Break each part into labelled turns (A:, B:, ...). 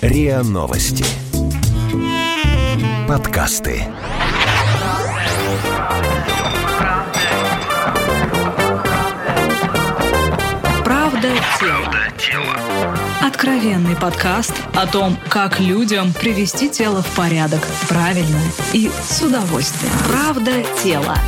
A: РИА Новости. Подкасты.
B: Правда тела. Откровенный подкаст о том, как людям привести тело в порядок правильно и с удовольствием. Правда тела.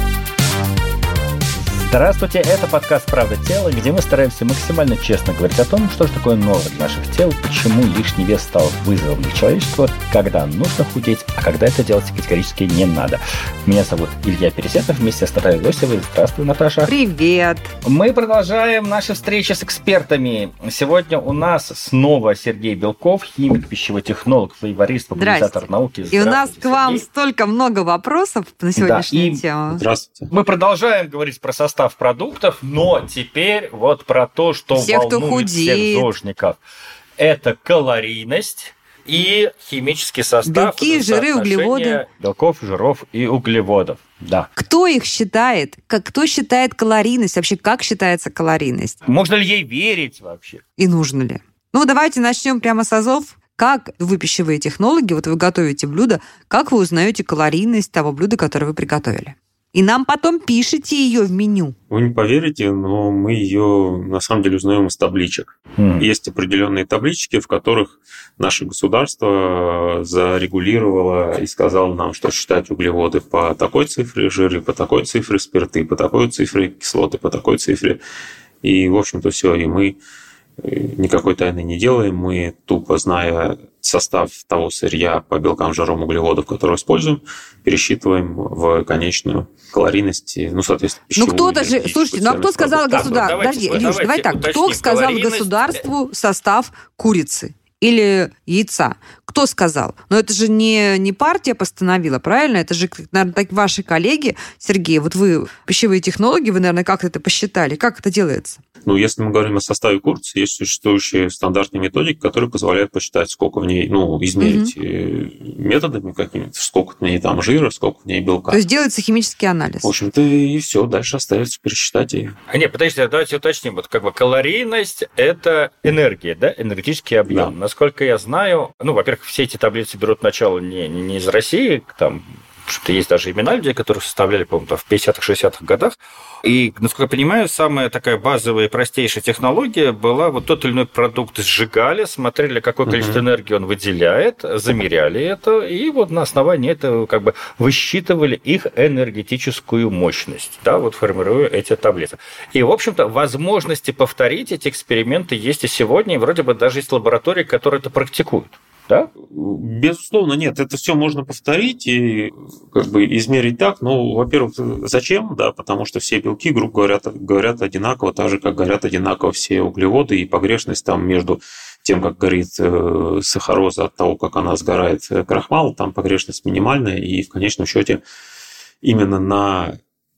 C: Здравствуйте, это подкаст «Правда тела», где мы стараемся максимально честно говорить о том, что же такое новое для наших тел, почему лишний вес стал вызовом для человечества, когда нужно худеть, а когда это делать категорически не надо. Меня зовут Илья Пересетов, вместе с Натальей Лосевой. Здравствуй, Наташа.
D: Привет.
C: Мы продолжаем наши встречи с экспертами. Сегодня у нас снова Сергей Белков, химик, пищевой технолог, флейворист, популяризатор науки.
D: И у нас к вам столько много вопросов на сегодняшнюю тему.
C: Здравствуйте. Мы продолжаем говорить про состав продуктов, но теперь вот про то, что волнует всех зожников. Это калорийность и химический состав.
D: Белки, жиры, углеводы.
C: Белков, жиров и углеводов. Да.
D: Кто их считает? Кто считает калорийность? Вообще, как считается калорийность?
C: Можно ли ей верить вообще?
D: И нужно ли? Ну, давайте начнем прямо с азов. Как вы, пищевые технологи, вот вы готовите блюдо, как вы узнаете калорийность того блюда, которое вы приготовили? И нам потом пишите ее в меню.
E: Вы не поверите, но мы ее на самом деле узнаем из табличек. Есть определенные таблички, в которых наше государство зарегулировало и сказало нам, что считать углеводы по такой цифре, жиры по такой цифре, спирты по такой цифре, кислоты по такой цифре. И, в общем-то, все. И мы никакой тайны не делаем. Мы, тупо зная состав того сырья по белкам, жирам, углеводов, которые используем, пересчитываем в конечную калорийность, соответственно, пищевую.
D: Ну, кто-то же, слушайте, а кто сказал государству? Подожди, Илюш, давай так. Кто сказал государству состав курицы или яйца? Кто сказал? Но это же не партия постановила, правильно? Это же, наверное, так ваши коллеги. Сергей, вот вы пищевые технологи, вы, наверное, как это посчитали? Как это делается?
E: Если мы говорим о составе курицы, есть существующие стандартные методики, которые позволяют посчитать, сколько в ней, измерить методами какими-то, сколько в ней там жира, сколько в ней белка.
D: То есть делается химический анализ.
E: В общем-то, и все. Дальше остается пересчитать ее.
C: Нет, подождите, давайте уточним. Вот калорийность – это энергия, да, энергетический объем. Да. Насколько я знаю, во-первых, все эти таблицы берут начало не из России, там что-то есть даже имена людей, которые составляли, по-моему, в 50-х, 60-х годах. И, насколько я понимаю, самая такая базовая и простейшая технология была вот тот или иной продукт сжигали, смотрели, какое количество энергии он выделяет, замеряли это, и вот на основании этого высчитывали их энергетическую мощность, да, вот формируя эти таблицы. И, в общем-то, возможности повторить эти эксперименты есть и сегодня, и вроде бы даже есть лаборатории, которые это практикуют. Да?
E: Безусловно, нет. Это все можно повторить и измерить так. Во-первых, зачем? Да, потому что все белки, грубо говорят одинаково, так же, как горят одинаково все углеводы, и погрешность там между тем, как горит сахароза от того, как она сгорает крахмал, там погрешность минимальная, и в конечном счете именно на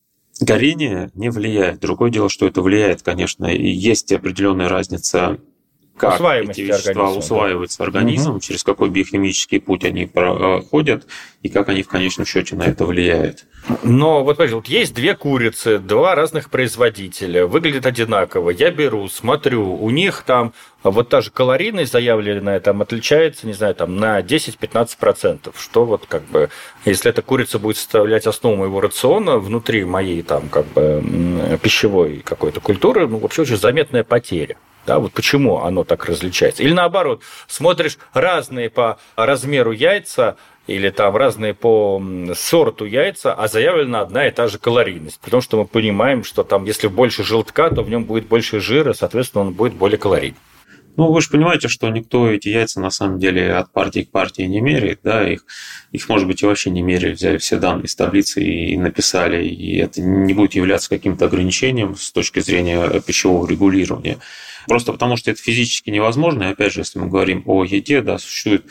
E: горение не влияет. Другое дело, что это влияет, конечно, и есть определенная разница, как эти вещества усваиваются организмом, через какой биохимический путь они проходят, и как они в конечном счете на это влияют.
C: Но вот есть две курицы, два разных производителя, выглядят одинаково. Я беру, смотрю, у них там вот та же калорийность заявленная там отличается, не знаю, там на 10-15%. Что если эта курица будет составлять основу моего рациона внутри моей там пищевой какой-то культуры, вообще очень заметная потеря. Да, вот почему оно так различается. Или наоборот, смотришь разные по размеру яйца или там разные по сорту яйца, а заявлена одна и та же калорийность. Потому что мы понимаем, что там, если больше желтка, то в нем будет больше жира, соответственно, он будет более калорийный.
E: Вы же понимаете, что никто эти яйца на самом деле от партии к партии не меряет, да, их может быть, и вообще не меряли, взяли все данные из таблицы и написали, и это не будет являться каким-то ограничением с точки зрения пищевого регулирования. Просто потому, что это физически невозможно, и опять же, если мы говорим о еде, да, существуют,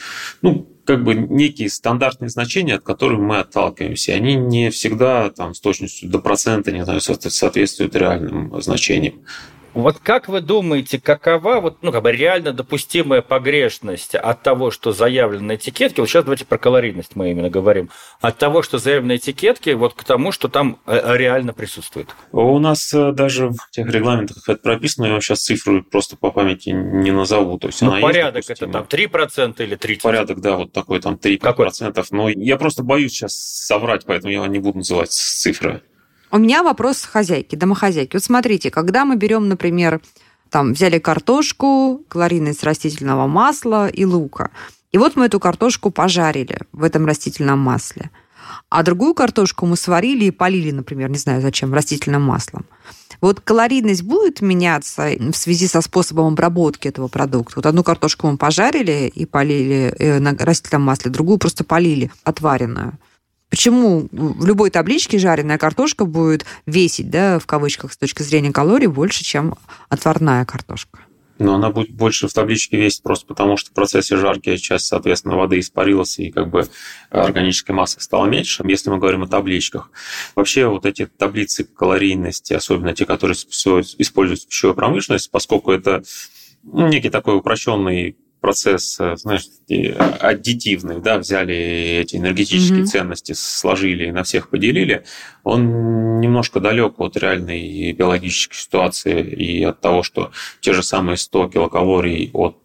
E: некие стандартные значения, от которых мы отталкиваемся. Они не всегда там с точностью до процента, не знаю, соответствуют реальным значениям.
C: Вот как вы думаете, какова реально допустимая погрешность от того, что заявлено на этикетке, вот сейчас давайте про калорийность мы именно говорим, от того, что заявлено на этикетке, вот к тому, что там реально присутствует?
E: У нас даже в тех регламентах это прописано, я вам сейчас цифру просто по памяти не назову. То есть она
C: порядок
E: есть,
C: это там 3% или 30%?
E: Порядок, да, вот такой там 3%. Но я просто боюсь сейчас соврать, поэтому я не буду называть цифры.
D: У меня вопрос хозяйки, домохозяйки. Вот смотрите, когда мы берем, например, взяли картошку, калорийность растительного масла и лука, и вот мы эту картошку пожарили в этом растительном масле, а другую картошку мы сварили и полили, например, не знаю зачем, растительным маслом. Вот калорийность будет меняться в связи со способом обработки этого продукта? Вот одну картошку мы пожарили и полили на растительном масле, другую просто полили, отваренную. Почему в любой табличке жареная картошка будет весить, в кавычках, с точки зрения калорий, больше, чем отварная картошка?
E: Но она будет больше в табличке весить просто потому, что в процессе жарки часть, соответственно, воды испарилась, и органической массы стало меньше, если мы говорим о табличках. Вообще вот эти таблицы калорийности, особенно те, которые используются в пищевой промышленности, поскольку это некий такой упрощенный процесс, аддитивный, взяли эти энергетические ценности, сложили и на всех поделили, он немножко далек от реальной биологической ситуации и от того, что те же самые 100 килокалорий от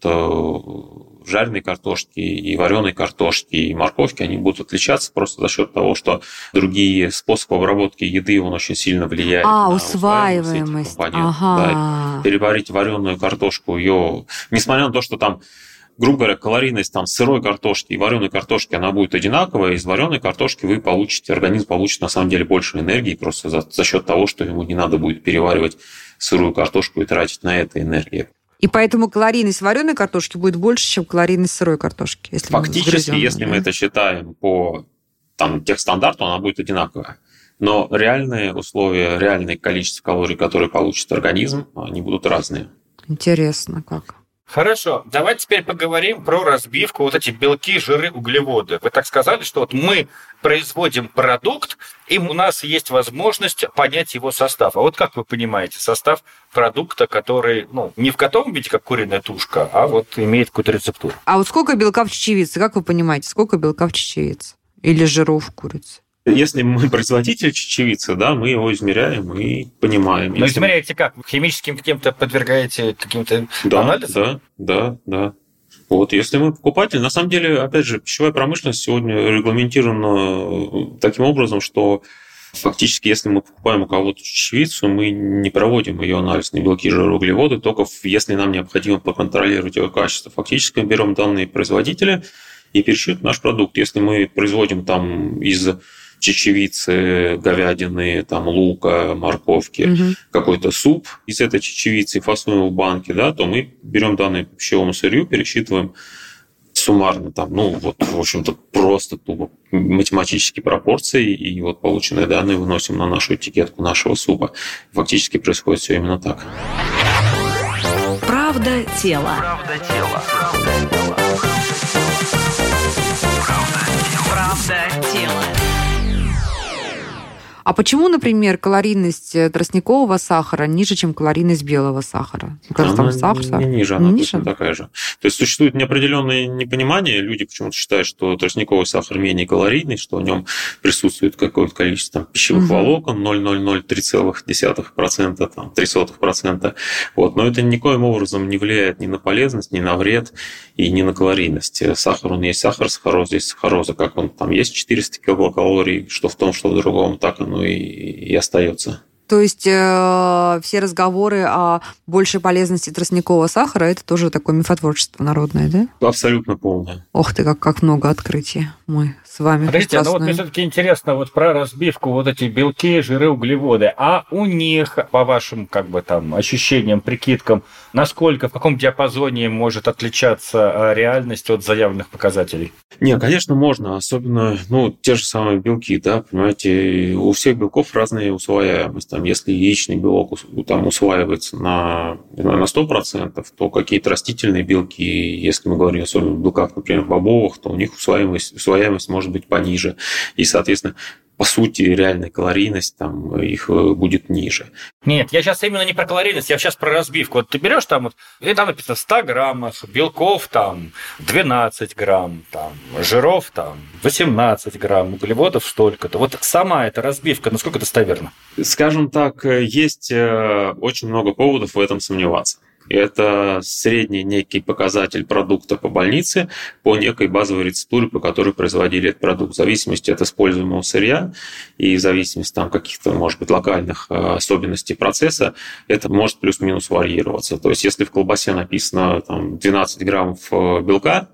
E: жареной картошки и вареной картошки и морковки, они будут отличаться просто за счет того, что другие способы обработки еды, он очень сильно влияет на
D: усваиваемость.
E: Ага. Переварить вареную картошку, ее, несмотря на то, что там, грубо говоря, калорийность сырой картошки и вареной картошки, она будет одинаковая. Из вареной картошки организм получит на самом деле больше энергии просто за счет того, что ему не надо будет переваривать сырую картошку и тратить на это энергию.
D: И поэтому калорийность вареной картошки будет больше, чем калорийность сырой картошки.
E: Фактически, если мы это считаем по техстандарту, она будет одинаковая. Но реальные условия, реальное количество калорий, которые получит организм, они будут разные.
D: Интересно, как.
C: Хорошо, давайте теперь поговорим про разбивку, эти белки, жиры, углеводы. Вы так сказали, что мы производим продукт, и у нас есть возможность понять его состав. А вот как вы понимаете состав продукта, который, не в готовом виде, как куриная тушка, а имеет какую-то рецептуру?
D: А вот сколько белка в чечевице? Как вы понимаете, сколько белка в чечевице? Или жиров в курице?
E: Если мы производитель чечевицы, мы его измеряем и понимаем.
C: Но измеряете как? Химическим каким-то подвергаете каким-то анализам?
E: Да. Вот, если мы покупатель, на самом деле, опять же, пищевая промышленность сегодня регламентирована таким образом, что фактически, если мы покупаем у кого-то чечевицу, мы не проводим ее анализ на белки, жиры, углеводы, только если нам необходимо проконтролировать его качество. Фактически мы берем данные производителя и пересчитываем наш продукт. Если мы производим из чечевицы, говядины, лука, морковки, какой-то суп из этой чечевицы и фасуем его в банке, то мы берем данные по пищевому сырью, пересчитываем суммарно, в общем-то, просто тупо математические пропорции, и полученные данные выносим на нашу этикетку нашего супа. Фактически происходит все именно так.
B: Правда тела. Правда тела.
D: А почему, например, калорийность тростникового сахара ниже, чем калорийность белого сахара?
E: Она не ниже, она точно такая же. То есть существует неопределенное непонимание. Люди почему-то считают, что тростниковый сахар менее калорийный, что в нем присутствует какое-то количество пищевых волокон, 0,003%, 0,03%. Но это никоим образом не влияет ни на полезность, ни на вред и ни на калорийность. Сахар, он есть сахар, сахароза есть сахароза. Как он есть 400 килокалорий, что в том, что в другом, так оно и остается.
D: То есть все разговоры о большей полезности тростникового сахара – это тоже такое мифотворчество народное, да?
E: Абсолютно полное.
D: Ох ты, как много открытий мы с вами.
C: Подождите, мне все-таки интересно про разбивку, эти белки, жиры, углеводы. А у них, по вашим ощущениям, прикидкам, насколько, в каком диапазоне может отличаться реальность от заявленных показателей?
E: Не, конечно, можно. Особенно, те же самые белки, понимаете, у всех белков разная усвояемость. Если яичный белок усваивается на 100%, то какие-то растительные белки, если мы говорим особенно о белках, например, бобовых, то у них усвояемость может быть пониже. И, соответственно, по сути, реальная калорийность там их будет ниже.
C: Нет, я сейчас именно не про калорийность, я сейчас про разбивку. Вот ты берешь там, и там написано 100 граммов, белков там 12 грамм, там, жиров там 18 грамм, углеводов столько-то. Вот сама эта разбивка, насколько достоверна?
E: Скажем так, есть очень много поводов в этом сомневаться. Это средний некий показатель продукта по больнице по некой базовой рецептуре, по которой производили этот продукт. В зависимости от используемого сырья и в зависимости там, каких-то, может быть, локальных особенностей процесса, это может плюс-минус варьироваться. То есть, если в колбасе написано там, 12 граммов белка,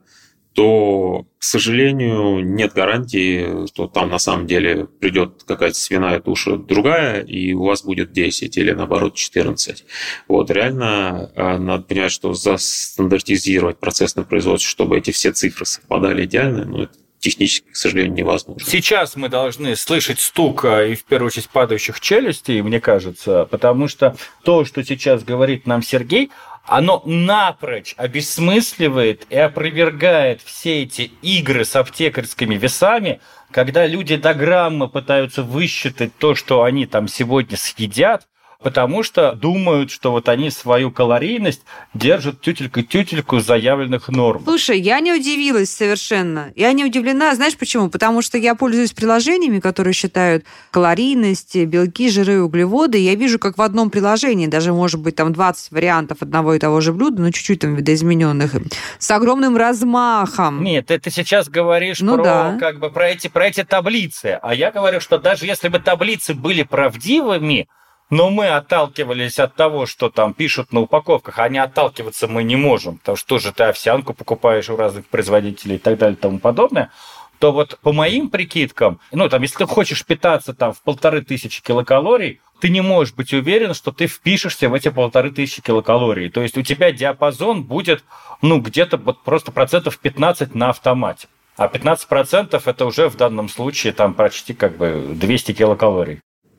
E: то, к сожалению, нет гарантии, что там на самом деле придет какая-то свиная туша другая, и у вас будет 10 или, наоборот, 14. Вот, реально надо понимать, что застандартизировать процессное производство, чтобы эти все цифры совпадали идеально, это технически, к сожалению, невозможно.
C: Сейчас мы должны слышать стук и, в первую очередь, падающих челюстей, мне кажется, потому что то, что сейчас говорит нам Сергей, оно напрочь обесмысливает и опровергает все эти игры с аптекарскими весами, когда люди до грамма пытаются высчитать то, что они там сегодня съедят, потому что думают, что вот они свою калорийность держат тютельку заявленных норм.
D: Слушай, я не удивилась совершенно. Я не удивлена. Знаешь почему? Потому что я пользуюсь приложениями, которые считают калорийность, белки, жиры, углеводы. Я вижу, как в одном приложении, даже, может быть, там 20 вариантов одного и того же блюда, но чуть-чуть там видоизмененных, с огромным размахом.
C: Нет, ты сейчас говоришь про эти таблицы. А я говорю, что даже если бы таблицы были правдивыми, но мы отталкивались от того, что там пишут на упаковках, а не отталкиваться мы не можем, потому что тоже ты овсянку покупаешь у разных производителей и так далее и тому подобное, то вот по моим прикидкам, если ты хочешь питаться там в 1500 килокалорий, ты не можешь быть уверен, что ты впишешься в эти 1500 килокалорий. То есть у тебя диапазон будет, где-то вот просто 15% на автомате. А 15% это уже в данном случае там почти 200 килокалорий.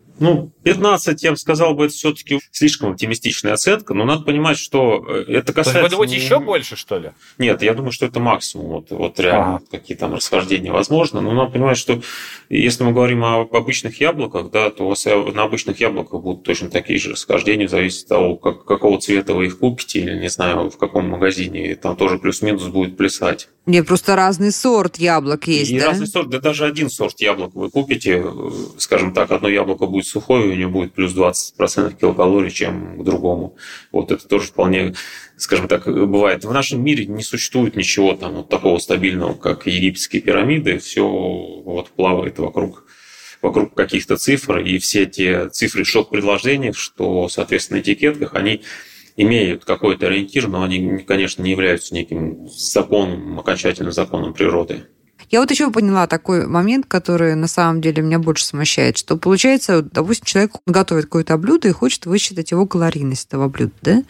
E: 15, я бы сказал, это все-таки слишком оптимистичная оценка, но надо понимать, что это касается...
C: То есть, вы думаете, еще больше, что ли?
E: Нет, я думаю, что это максимум. Вот реально какие там расхождения возможны. Но надо понимать, что если мы говорим об обычных яблоках, да, то у вас на обычных яблоках будут точно такие же расхождения, зависит от того, какого цвета вы их купите, или, не знаю, в каком магазине. Там тоже плюс-минус будет плясать.
D: Нет, просто разный сорт яблок есть, да?
E: Разный сорт, да даже один сорт яблок вы купите, скажем так, одно яблоко будет сухое, у него будет плюс 20% килокалорий, чем к другому. Вот это тоже вполне, скажем так, бывает. В нашем мире не существует ничего там вот такого стабильного, как египетские пирамиды. Все вот плавает вокруг каких-то цифр, и все те цифры шок-предложений, что, соответственно, на этикетках, они имеют какой-то ориентир, но они, конечно, не являются неким законом, окончательным законом природы.
D: Я вот еще поняла такой момент, который на самом деле меня больше смущает, что получается, допустим, человек готовит какое-то блюдо и хочет высчитать его калорийность этого блюда, да?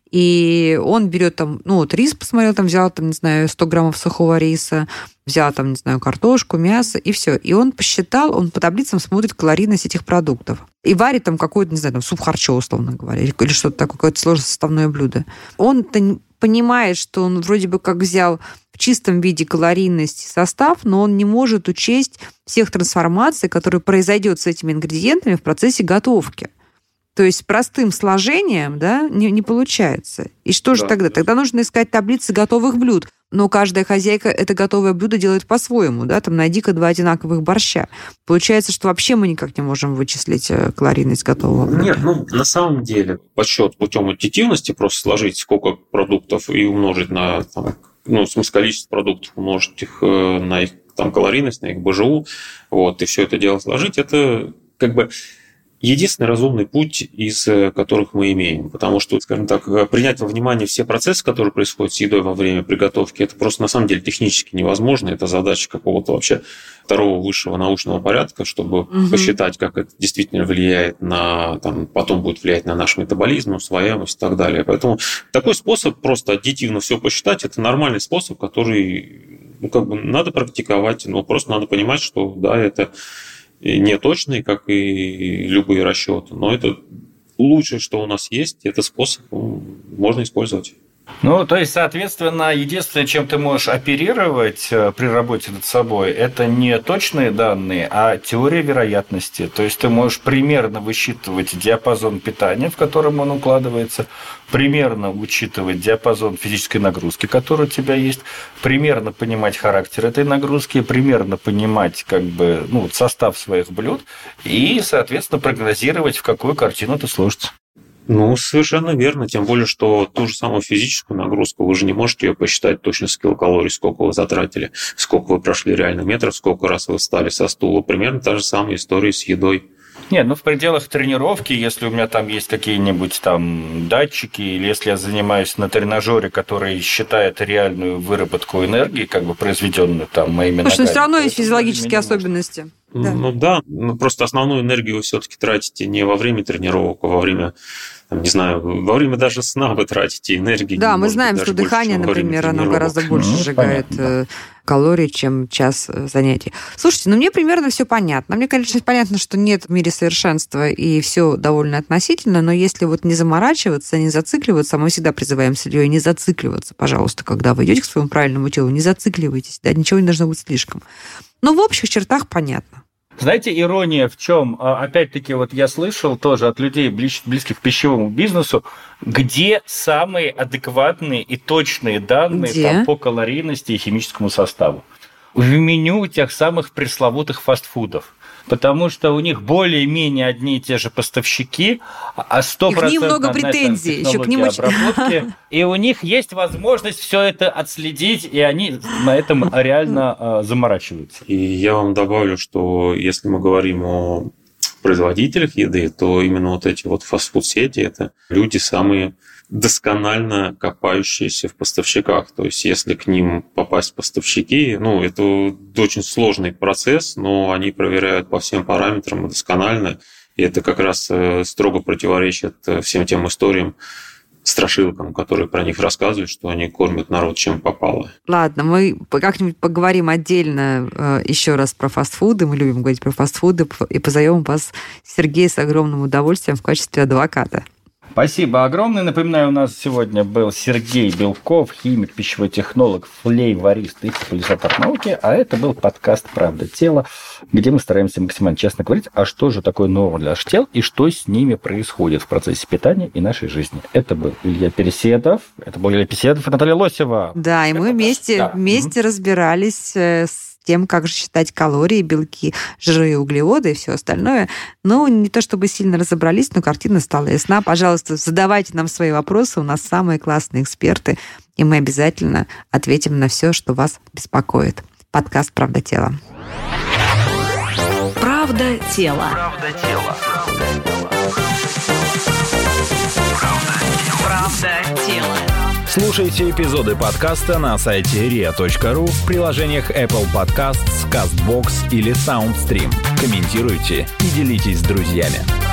D: И он берет там, рис посмотрел, там взял, 100 граммов сухого риса, взял картошку, мясо, и все. И он посчитал, он по таблицам смотрит калорийность этих продуктов. И варит там какой-то, суп-харчо, условно говоря, или что-то такое, какое-то сложное составное блюдо. Он-то понимает, что он вроде бы как взял в чистом виде калорийность и состав, но он не может учесть всех трансформаций, которые произойдут с этими ингредиентами в процессе готовки. То есть простым сложением, да, не получается. И что же тогда? Тогда нужно искать таблицы готовых блюд. Но каждая хозяйка это готовое блюдо делает по-своему. Да? Там найди-ка 2 одинаковых борща. Получается, что вообще мы никак не можем вычислить калорийность готового блюда.
E: Нет, на самом деле подсчет путем аддитивности, просто сложить сколько продуктов и умножить на количество продуктов, умножить их на их калорийность, на их БЖУ, и все это дело сложить, это единственный разумный путь, из которых мы имеем. Потому что, скажем так, принять во внимание все процессы, которые происходят с едой во время приготовки, это просто на самом деле технически невозможно. Это задача какого-то вообще второго высшего научного порядка, чтобы посчитать, как это действительно влияет потом будет влиять на наш метаболизм, усвояемость и так далее. Поэтому такой способ просто аддитивно все посчитать, это нормальный способ, который надо практиковать, но просто надо понимать, что это не точный, как и любые расчеты, но это лучшее, что у нас есть, это способ можно использовать.
C: Ну, то есть, соответственно, единственное, чем ты можешь оперировать при работе над собой, это не точные данные, а теория вероятности. То есть, ты можешь примерно высчитывать диапазон питания, в котором он укладывается, примерно учитывать диапазон физической нагрузки, который у тебя есть, примерно понимать характер этой нагрузки, примерно понимать состав своих блюд и, соответственно, прогнозировать, в какую картину это сложится.
E: Ну, совершенно верно, тем более, что ту же самую физическую нагрузку, вы же не можете ее посчитать точно с килокалорий, сколько вы затратили, сколько вы прошли реально метров, сколько раз вы встали со стула. Примерно та же самая история с едой.
C: Нет, в пределах тренировки, если у меня там есть какие-нибудь там датчики, или если я занимаюсь на тренажере, который считает реальную выработку энергии, произведенную там моими ногами.
D: Потому что все равно есть физиологические особенности.
E: Да. Просто основную энергию вы все-таки тратите не во время тренировок, а во время, во время даже сна вы тратите энергию.
D: Да, мы знаем, что дыхание, например, оно гораздо больше сжигает калорий, чем час занятий. Слушайте, мне примерно все понятно. Мне, конечно, понятно, что нет в мире совершенства, и все довольно относительно, но если не заморачиваться, не зацикливаться, мы всегда призываем с Ильей не зацикливаться, пожалуйста, когда вы идете к своему правильному телу, не зацикливайтесь, да, ничего не должно быть слишком. Но в общих чертах понятно.
C: Знаете, ирония в чем? Опять-таки, я слышал тоже от людей, близких к пищевому бизнесу, где самые адекватные и точные данные по калорийности и химическому составу. В меню тех самых пресловутых фастфудов. Потому что у них более-менее одни и те же поставщики, а 100%
D: к ним много претензий, еще к ним
C: обработки. И у них есть возможность все это отследить, и они на этом реально заморачиваются.
E: И я вам добавлю, что если мы говорим о производителях еды, то именно эти фастфуд-сети – это люди самые досконально копающиеся в поставщиках. То есть, если к ним попасть поставщики, это очень сложный процесс, но они проверяют по всем параметрам досконально, и это как раз строго противоречит всем тем историям, страшилкам, которые про них рассказывают, что они кормят народ чем попало.
D: Ладно, мы как-нибудь поговорим отдельно еще раз про фастфуды. Мы любим говорить про фастфуды, и позовем вас, Сергей, с огромным удовольствием в качестве адвоката.
C: Спасибо огромное. Напоминаю, у нас сегодня был Сергей Белков, химик, пищевой технолог, флейворист и популяризатор науки, а это был подкаст «Правда тела», где мы стараемся максимально честно говорить, а что же такое новое для наших тел и что с ними происходит в процессе питания и нашей жизни. Это был Илья Переседов, и Наталья Лосева.
D: Да, и мы вместе разбирались с тем, как же считать калории, белки, жиры, углеводы и все остальное. Не то чтобы сильно разобрались, но картина стала ясна. Пожалуйста, задавайте нам свои вопросы. У нас самые классные эксперты, и мы обязательно ответим на все, что вас беспокоит. Подкаст «Правда тела».
B: Правда тела. Правда тела.
A: Слушайте эпизоды подкаста на сайте ria.ru, в приложениях Apple Podcasts, CastBox или SoundStream. Комментируйте и делитесь с друзьями.